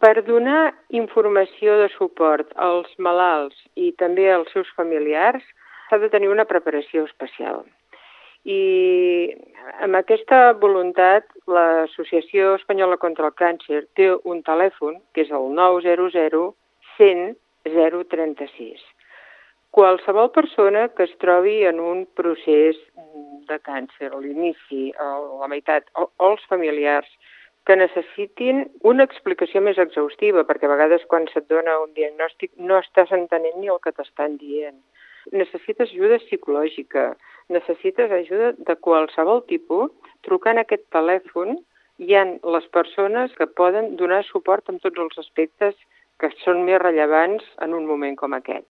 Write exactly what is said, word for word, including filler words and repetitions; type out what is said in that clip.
Per donar informació de suport als malalts i també als seus familiars s'ha de tenir una preparació especial. I amb aquesta voluntat l'Associació Espanyola contra el Càncer té un telèfon que és el nou zero zero cent zero trenta-sis. Qualsevol persona que es trobi en un procés de càncer, a l'inici, a la meitat, o, o els familiars, que necessitin una explicació més exhaustiva, perquè a vegades quan se't dona un diagnòstic no estàs entenent ni el que t'estan dient. Necessites ajuda psicològica, necessites ajuda de qualsevol tipus, trucant a aquest telèfon hi ha les persones que poden donar suport en tots els aspectes que són més rellevants en un moment com aquest.